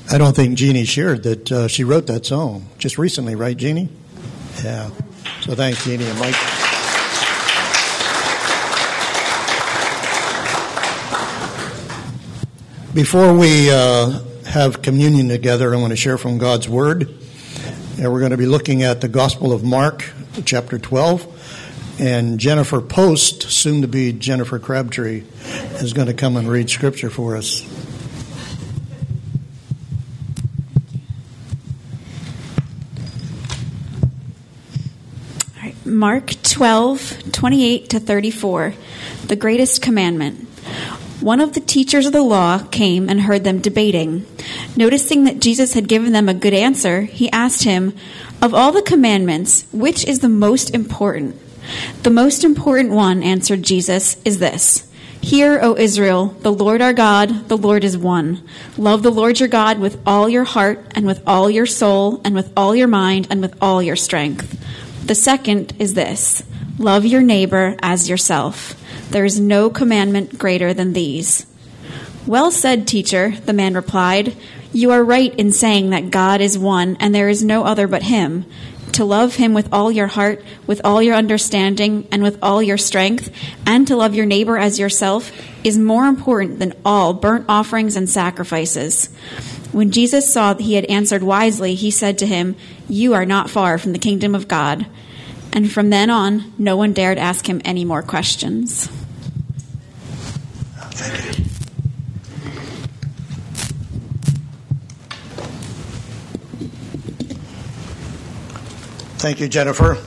I don't think Jeannie shared that she wrote that song just recently, right, Jeannie? Yeah. So thanks, Jeannie and Mike. Before we have communion together, I want to share from God's Word. And we're going to be looking at the Gospel of Mark, chapter 12. And Jennifer Post, soon to be Jennifer Crabtree, is going to come and read Scripture for us. Mark 12:28-34, the greatest commandment. One of the teachers of the law came and heard them debating. Noticing that Jesus had given them a good answer, he asked him, "Of all the commandments, which is the most important?" "The most important one," answered Jesus, "is this. Hear, O Israel, the Lord our God, the Lord is one. Love the Lord your God with all your heart and with all your soul and with all your mind and with all your strength. The second is this. Love your neighbor as yourself. There is no commandment greater than these." "Well said, teacher," the man replied. "You are right in saying that God is one and there is no other but him. To love him with all your heart, with all your understanding, and with all your strength, and to love your neighbor as yourself is more important than all burnt offerings and sacrifices." When Jesus saw that he had answered wisely, he said to him, "You are not far from the kingdom of God." And from then on, no one dared ask him any more questions. Thank you. Thank you, Jennifer.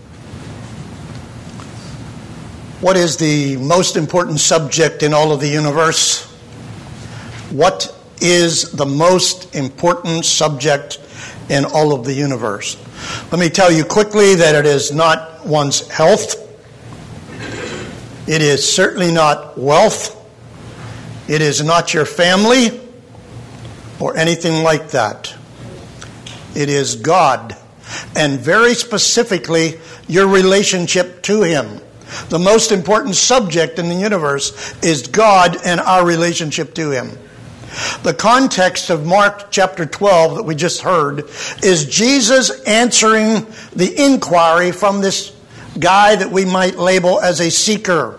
What is the most important subject in all of the universe? What is the most important subject in all of the universe? Let me tell you quickly that it is not one's health. It is certainly not wealth. It is not your family or anything like that. It is God, and very specifically your relationship to him. The most important subject in the universe is God and our relationship to him. The context of Mark chapter 12 that we just heard is Jesus answering the inquiry from this guy that we might label as a seeker.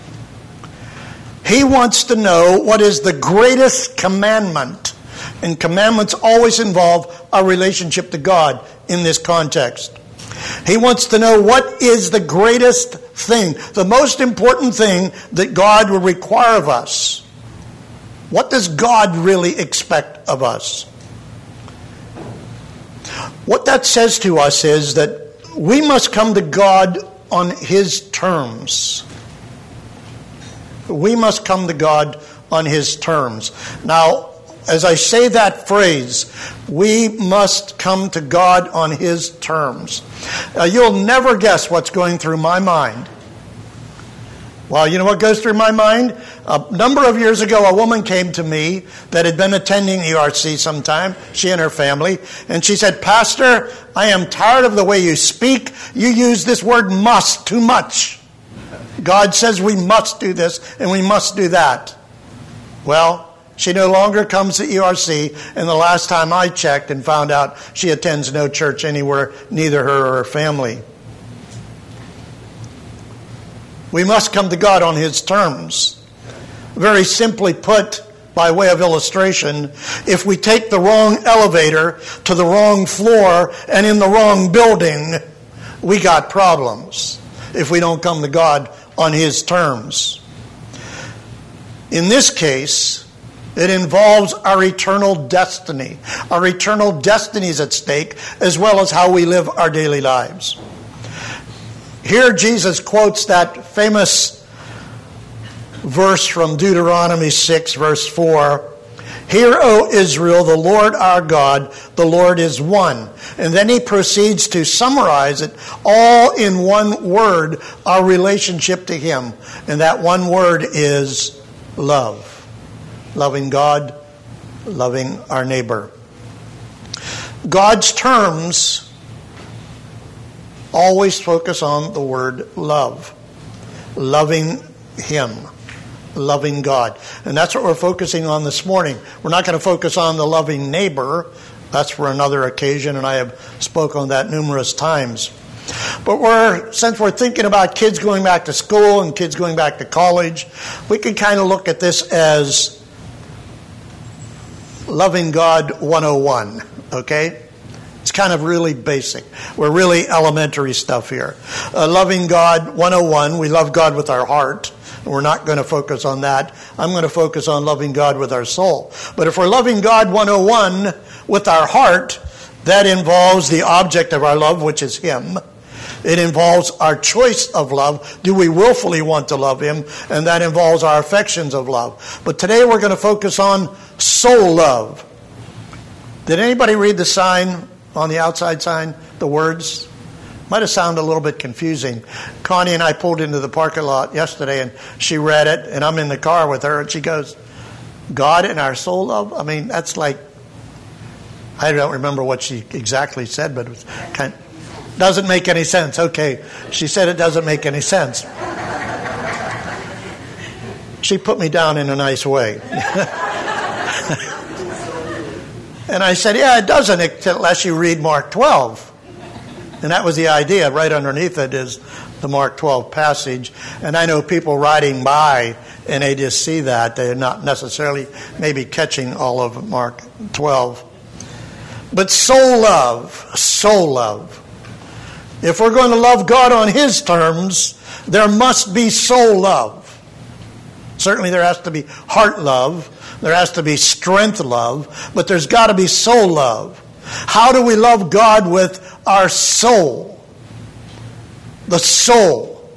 He wants to know what is the greatest commandment. And commandments always involve our relationship to God in this context. He wants to know what is the greatest thing, the most important thing that God will require of us. What does God really expect of us? What that says to us is that we must come to God on his terms. We must come to God on his terms. Now, as I say that phrase, we must come to God on his terms. You'll never guess what's going through my mind. Well, you know what goes through my mind? A number of years ago, a woman came to me that had been attending ERC sometime, she and her family, and she said, "Pastor, I am tired of the way you speak. You use this word must too much. God says we must do this and we must do that." Well, she no longer comes to ERC, and the last time I checked and found out she attends no church anywhere, neither her or her family. We must come to God on his terms. Very simply put, by way of illustration, if we take the wrong elevator to the wrong floor and in the wrong building, we got problems if we don't come to God on his terms. In this case, it involves our eternal destiny. Our eternal destiny is at stake, as well as how we live our daily lives. Here Jesus quotes that famous verse from Deuteronomy 6, verse 4. "Hear, O Israel, the Lord our God, the Lord is one." And then he proceeds to summarize it all in one word, our relationship to him. And that one word is love. Loving God, loving our neighbor. God's terms always focus on the word love. Loving him. loving God. And that's what we're focusing on this morning. We're not going to focus on the loving neighbor. That's for another occasion, and I have spoken on that numerous times. But since we're thinking about kids going back to school and kids going back to college, we can kind of look at this as loving God 101, okay? It's kind of really basic. We're really elementary stuff here. Loving God 101, we love God with our heart. We're not going to focus on that. I'm going to focus on loving God with our soul. But if we're loving God 101 with our heart, that involves the object of our love, which is Him. It involves our choice of love. Do we willfully want to love Him? And that involves our affections of love. But today we're going to focus on soul love. Did anybody read the sign on the outside sign? The words? Might have sounded a little bit confusing. Connie and I pulled into the parking lot yesterday and she read it, and I'm in the car with her and she goes, God and our soul love? I mean, that's like, I don't remember what she exactly said, but it was kind of, doesn't make any sense. Okay, she said it doesn't make any sense. She put me down in a nice way. And I said, yeah, it doesn't unless you read Mark 12. And that was the idea. Right underneath it is the Mark 12 passage. And I know people riding by and they just see that. They're not necessarily maybe catching all of Mark 12. But soul love. If we're going to love God on His terms, there must be soul love. Certainly there has to be heart love. There has to be strength love. But there's got to be soul love. How do we love God with our soul? The soul.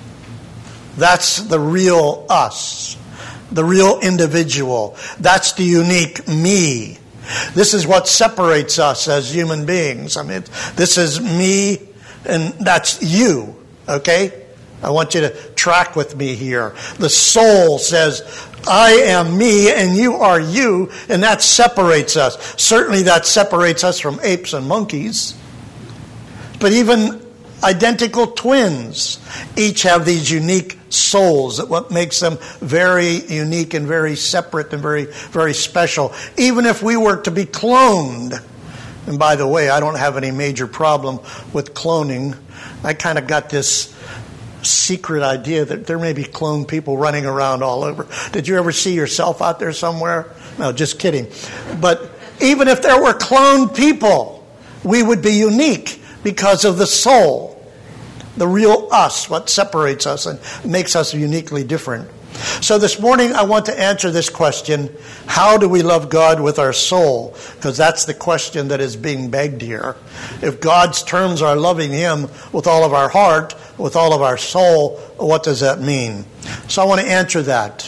That's the real us. The real individual. That's the unique me. This is what separates us as human beings. I mean, this is me and that's you. Okay? I want you to track with me here. The soul says, I am me and you are you, and that separates us. Certainly that separates us from apes and monkeys. But even identical twins each have these unique souls, that what makes them very unique and very separate and very, very special. Even if we were to be cloned, and by the way, I don't have any major problem with cloning. I kind of got this secret idea that there may be cloned people running around all over. Did you ever see yourself out there somewhere? No, just kidding. But even if there were cloned people, we would be unique because of the soul, the real us, what separates us and makes us uniquely different. So this morning I want to answer this question, how do we love God with our soul? Because that's the question that is being begged here. If God's terms are loving Him with all of our heart, with all of our soul, what does that mean? So I want to answer that.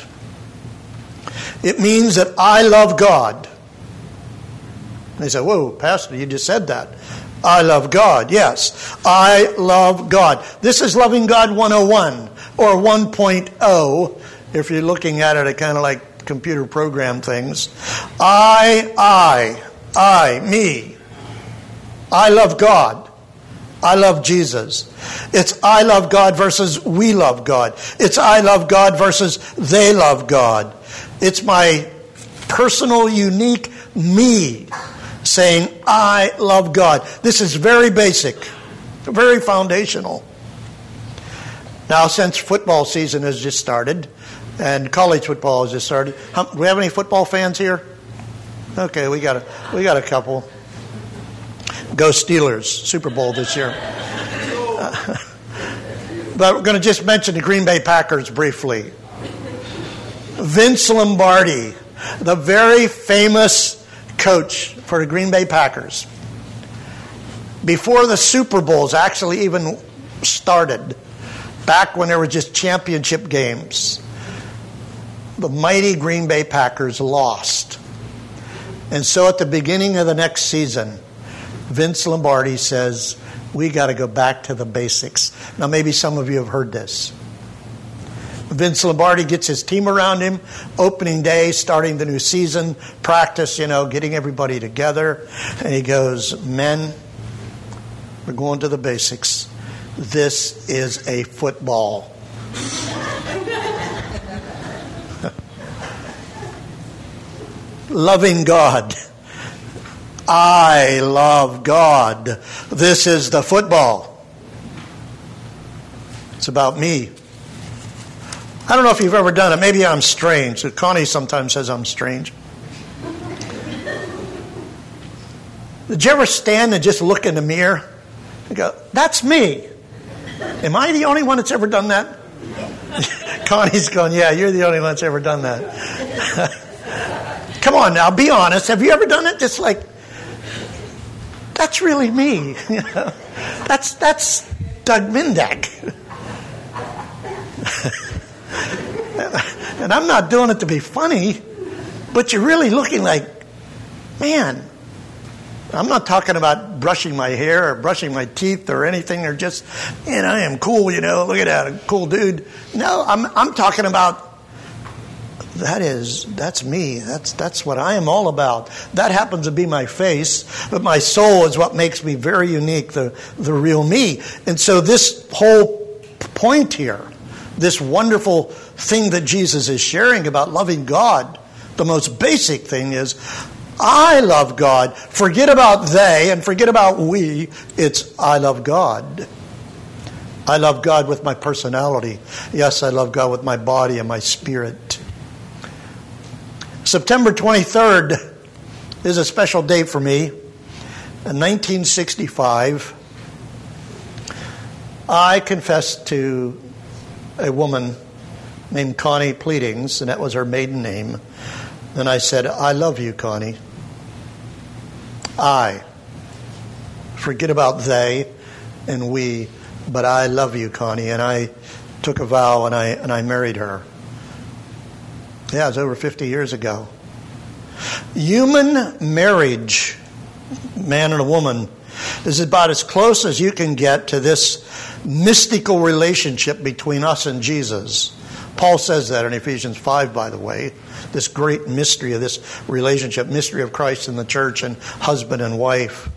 It means that I love God. And they say, whoa, Pastor, you just said that. I love God. Yes, I love God. This is Loving God 101 or 1.0. If you're looking at it, kind of like computer program things. Me. I love God. I love Jesus. It's I love God versus we love God. It's I love God versus they love God. It's my personal, unique me saying I love God. This is very basic, very foundational. Now, since football season has just started, and college football has just started, do we have any football fans here? Okay, we got a couple. Go Steelers, Super Bowl this year. But we're going to just mention the Green Bay Packers briefly. Vince Lombardi, the very famous coach for the Green Bay Packers. Before the Super Bowls actually even started, back when there were just championship games, the mighty Green Bay Packers lost. And so at the beginning of the next season, Vince Lombardi says, we got to go back to the basics. Now maybe some of you have heard this. Vince Lombardi gets his team around him, opening day, starting the new season, practice, getting everybody together. And he goes, men, we're going to the basics. This is a football. loving God. I love God. This is the football. It's about me. I don't know if you've ever done it. Maybe I'm strange. Connie sometimes says I'm strange. Did you ever stand and just look in the mirror and go, that's me? Am I the only one that's ever done that? Connie's going, yeah, you're the only one that's ever done that. Come on now, be honest. Have you ever done it? Just like, that's really me. That's Doug Mindak. And I'm not doing it to be funny, but you're really looking like, man, I'm not talking about brushing my hair or brushing my teeth or anything, or just, I am cool, look at that, a cool dude. No, I'm talking about, that's me. That's what I am all about. That happens to be my face, but my soul is what makes me very unique, the real me. And so this whole point here, this wonderful thing that Jesus is sharing about loving God, the most basic thing is, I love God. Forget about they and forget about we. It's I love God. I love God with my personality. Yes, I love God with my body and my spirit. September 23rd is a special day for me. In 1965, I confessed to a woman named Connie Pleadings, and that was her maiden name. And I said, I love you, Connie. I. Forget about they and we, but I love you, Connie. And I took a vow and I married her. Yeah, it was over 50 years ago. Human marriage, man and a woman, is about as close as you can get to this mystical relationship between us and Jesus. Paul says that in Ephesians 5, by the way. This great mystery of this relationship, mystery of Christ and the church and husband and wife.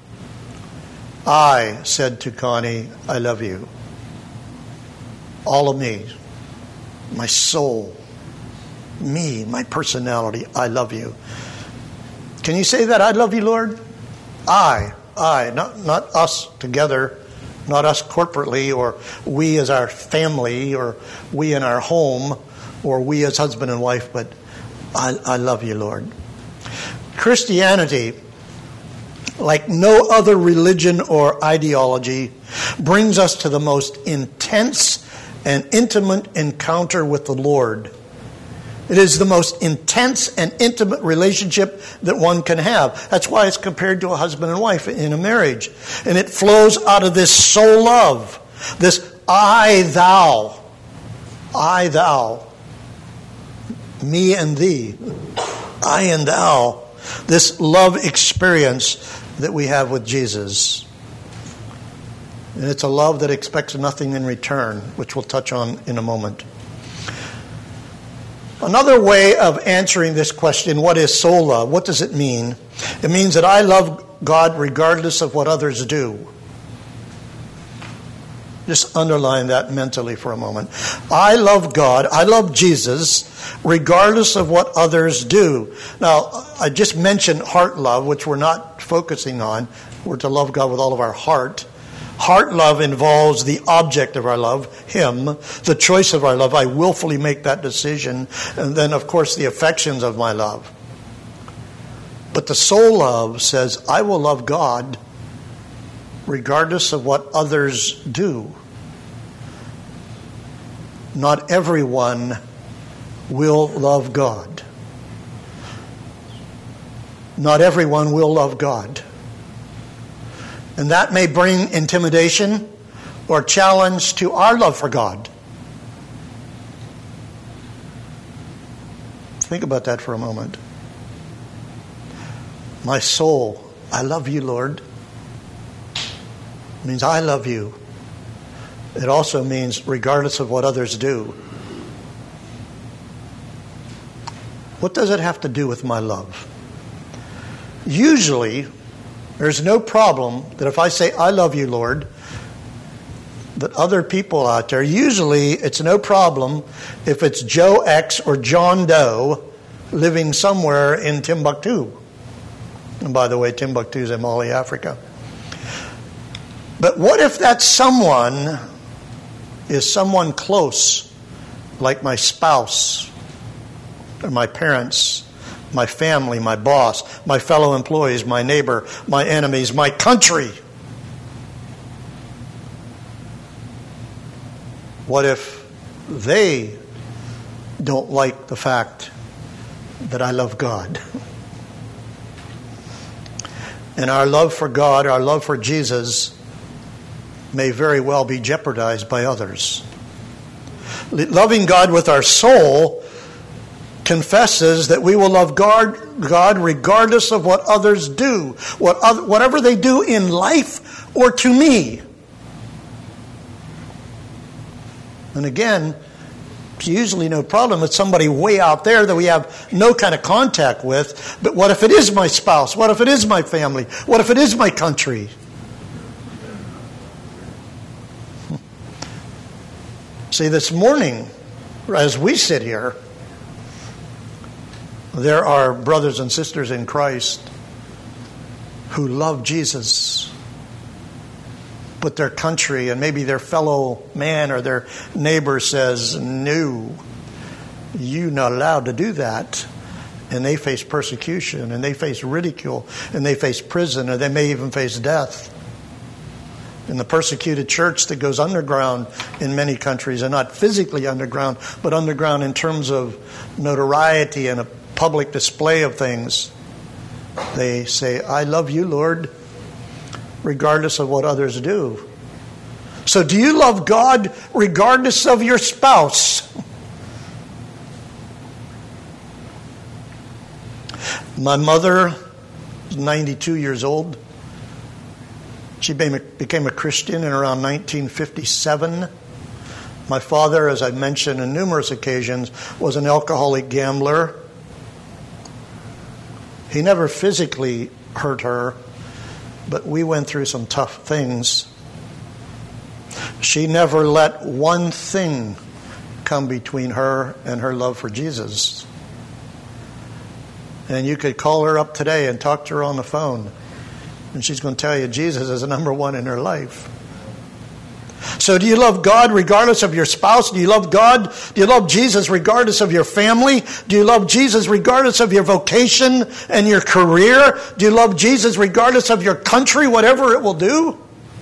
I said to Connie, I love you. All of me, my soul, me, my personality, I love you. Can you say that? I love you, Lord? I, not us together, not us corporately, or we as our family, or we in our home, or we as husband and wife, but I love you, Lord. Christianity, like no other religion or ideology, brings us to the most intense and intimate encounter with the Lord. It is the most intense and intimate relationship that one can have. That's why it's compared to a husband and wife in a marriage. And it flows out of this soul love, this I, thou, me and thee, I and thou, this love experience that we have with Jesus. And it's a love that expects nothing in return, which we'll touch on in a moment. Another way of answering this question, what is soul love? What does it mean? It means that I love God regardless of what others do. Just underline that mentally for a moment. I love God, I love Jesus, regardless of what others do. Now, I just mentioned heart love, which we're not focusing on. We're to love God with all of our heart. Heart love involves the object of our love, Him, the choice of our love. I willfully make that decision. And then, of course, the affections of my love. But the soul love says, I will love God regardless of what others do. Not everyone will love God. Not everyone will love God. And that may bring intimidation or challenge to our love for God. Think about that for a moment. My soul, I love you, Lord. It means I love you. It also means regardless of what others do. What does it have to do with my love? Usually, there's no problem that if I say, I love you, Lord, that other people out there, usually it's no problem if it's Joe X or John Doe living somewhere in Timbuktu. And by the way, Timbuktu is in Mali, Africa. But what if that someone is someone close, like my spouse, or my parents, my family, my boss, my fellow employees, my neighbor, my enemies, my country? What if they don't like the fact that I love God? And our love for God, our love for Jesus, may very well be jeopardized by others. Loving God with our soul confesses that we will love God regardless of what others do, whatever they do in life or to me. And again, it's usually no problem with somebody way out there that we have no kind of contact with. But what if it is my spouse? What if it is my family? What if it is my country? See, this morning, as we sit here, there are brothers and sisters in Christ who love Jesus, but their country and maybe their fellow man or their neighbor says, no, you're not allowed to do that. And they face persecution, and they face ridicule, and they face prison, or they may even face death. In the persecuted church that goes underground in many countries, and not physically underground, but underground in terms of notoriety and a public display of things, they say, I love you, Lord, regardless of what others do. So do you love God regardless of your spouse? My mother is 92 years old. She became a Christian in around 1957. My father, as I mentioned on numerous occasions, was an alcoholic gambler. He never physically hurt her, but we went through some tough things. She never let one thing come between her and her love for Jesus. And you could call her up today and talk to her on the phone, and she's going to tell you Jesus is number one in her life. So do you love God regardless of your spouse? Do you love God? Do you love Jesus regardless of your family? Do you love Jesus regardless of your vocation and your career? Do you love Jesus regardless of your country, whatever it will do?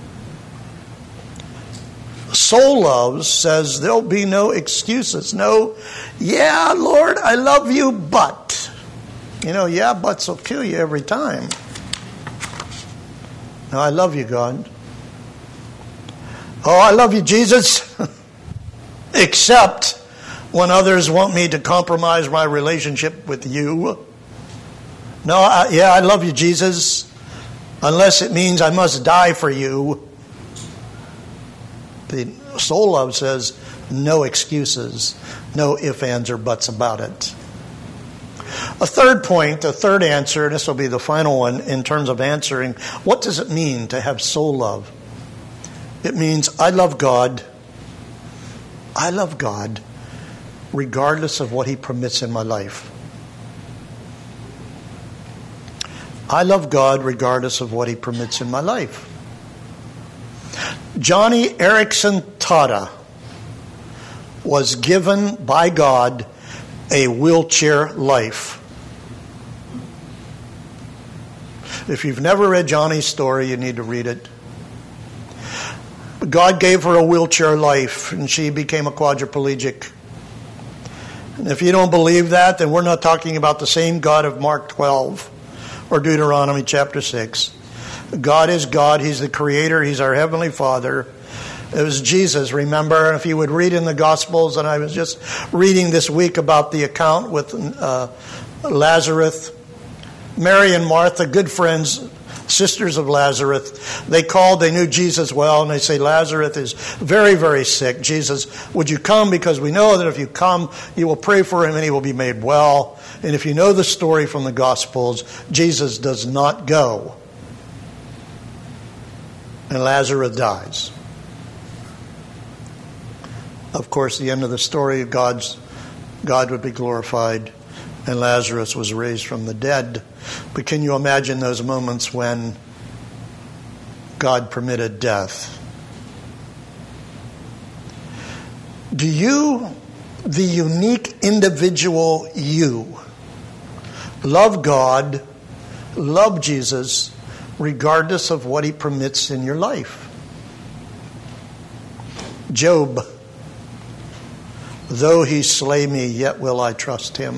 Soul love says there'll be no excuses. No, yeah, Lord, I love you, but. Yeah, buts will kill you every time. No, I love you, God. Oh, I love you, Jesus. Except when others want me to compromise my relationship with you. No, I love you, Jesus. Unless it means I must die for you. The soul love says no excuses. No ifs, ands, or buts about it. A third point, a third answer, and this will be the final one in terms of answering, what does it mean to have soul love? It means I love God. I love God regardless of what He permits in my life. I love God regardless of what He permits in my life. Johnny Erickson Tada was given by God a wheelchair life. If you've never read Johnny's story, you need to read it. God gave her a wheelchair life, and she became a quadriplegic. And if you don't believe that, then we're not talking about the same God of Mark 12 or Deuteronomy chapter 6. God is God. He's the Creator. He's our Heavenly Father. It was Jesus, remember? If you would read in the Gospels, and I was just reading this week about the account with Lazarus. Mary and Martha, good friends, sisters of Lazarus, they called, they knew Jesus well, and they say, Lazarus is very, very sick. Jesus, would you come? Because we know that if you come, you will pray for him and he will be made well. And if you know the story from the Gospels, Jesus does not go. And Lazarus dies. Of course, the end of the story, God would be glorified. and Lazarus was raised from the dead. But can you imagine those moments when God permitted death? Do you, the unique individual you, love God, love Jesus, regardless of what He permits in your life? Job, though He slay me, yet will I trust Him.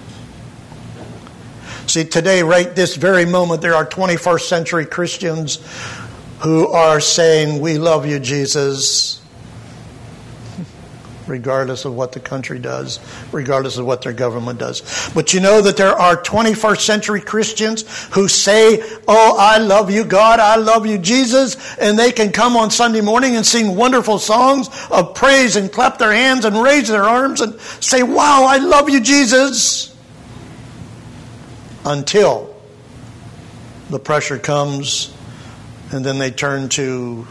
See, today, right this very moment, there are 21st century Christians who are saying, we love you, Jesus, regardless of what the country does, regardless of what their government does. But you know that there are 21st century Christians who say, oh, I love you, God, I love you, Jesus, and they can come on Sunday morning and sing wonderful songs of praise and clap their hands and raise their arms and say, wow, I love you, Jesus. Until the pressure comes and then they turn to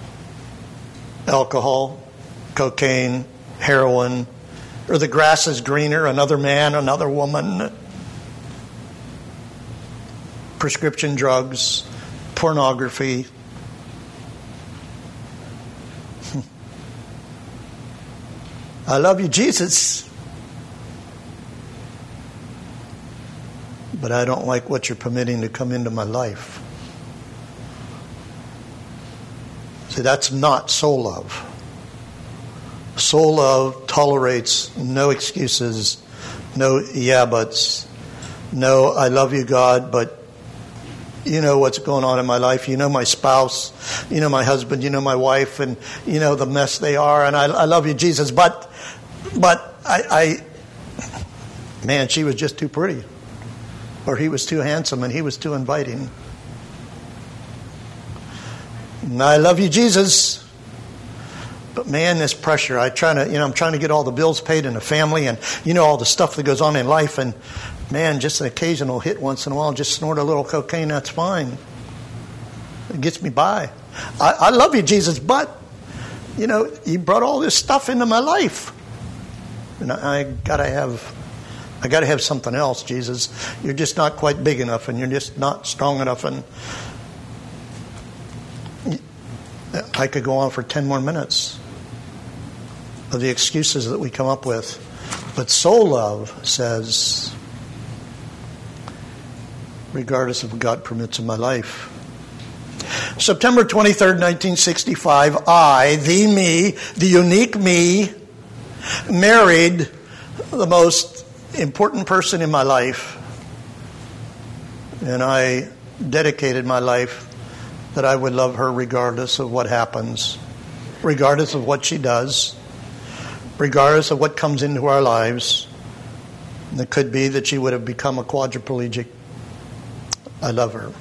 alcohol, cocaine, heroin, or the grass is greener, another man, another woman, prescription drugs, pornography. I love you, Jesus, but I don't like what you're permitting to come into my life. See, that's not soul love. Soul love tolerates no excuses, no yeah buts, no I love you, God, but you know what's going on in my life. You know my spouse, you know my husband, you know my wife, and you know the mess they are, and I love you, Jesus, but man, she was just too pretty, or he was too handsome, and he was too inviting. And I love you, Jesus. But man, this pressure, I'm trying to get all the bills paid in the family and, all the stuff that goes on in life. And man, just an occasional hit once in a while, just snort a little cocaine, that's fine. It gets me by. I love you, Jesus, but, you brought all this stuff into my life. And I gotta have something else, Jesus. You're just not quite big enough, and you're just not strong enough. And I could go on for 10 more minutes of the excuses that we come up with. But soul love says, regardless of what God permits in my life. September 23rd, 1965, I, the unique me, married the most important person in my life. And I dedicated my life that I would love her regardless of what happens, regardless of what she does, regardless of what comes into our lives. And it could be that she would have become a quadriplegic. I love her.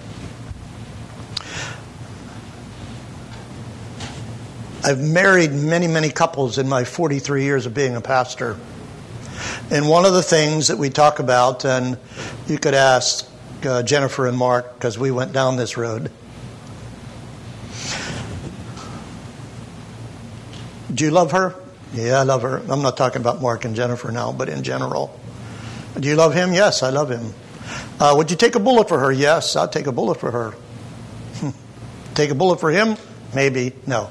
I've married many, many couples in my 43 years of being a pastor. And one of the things that we talk about, and you could ask Jennifer and Mark, because we went down this road. Do you love her? Yeah, I love her. I'm not talking about Mark and Jennifer now, but in general. Do you love him? Yes, I love him. Would you take a bullet for her? Yes, I'll take a bullet for her. Take a bullet for him? Maybe. No.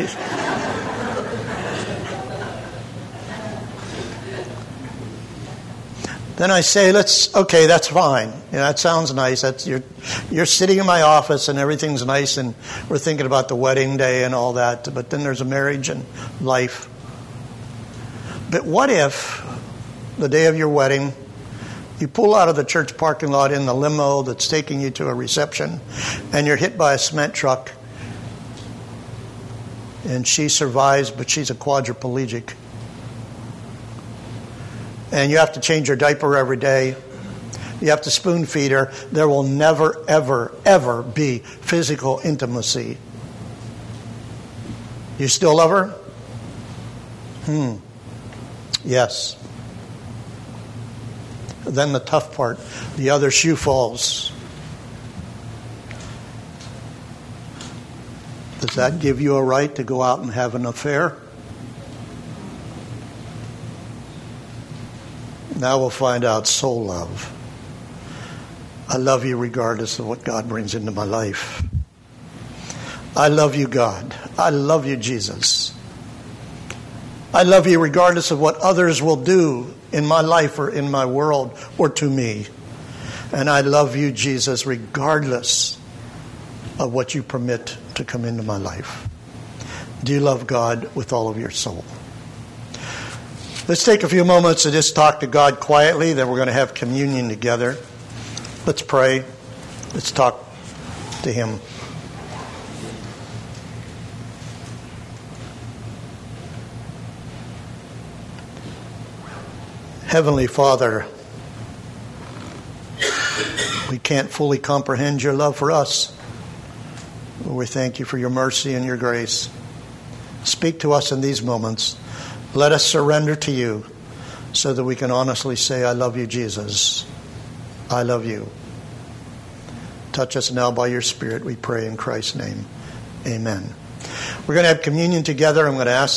Then I say, okay, that's fine. That sounds nice. You're sitting in my office and everything's nice and we're thinking about the wedding day and all that. But then there's a marriage and life. But what if the day of your wedding, you pull out of the church parking lot in the limo that's taking you to a reception and you're hit by a cement truck and she survives, but she's a quadriplegic. And you have to change her diaper every day. You have to spoon feed her. There will never, ever, ever be physical intimacy. You still love her? Yes. Then the tough part, the other shoe falls. Does that give you a right to go out and have an affair? Now we'll find out soul love. I love you regardless of what God brings into my life. I love you, God. I love you, Jesus. I love you regardless of what others will do in my life or in my world or to me. And I love you, Jesus, regardless of what you permit to come into my life. Do you love God with all of your soul? Let's take a few moments to just talk to God quietly. Then we're going to have communion together. Let's pray. Let's talk to Him. Heavenly Father, we can't fully comprehend your love for us. We thank you for your mercy and your grace. Speak to us in these moments. Let us surrender to you so that we can honestly say, I love you, Jesus. I love you. Touch us now by your Spirit, we pray in Christ's name. Amen. We're going to have communion together. I'm going to ask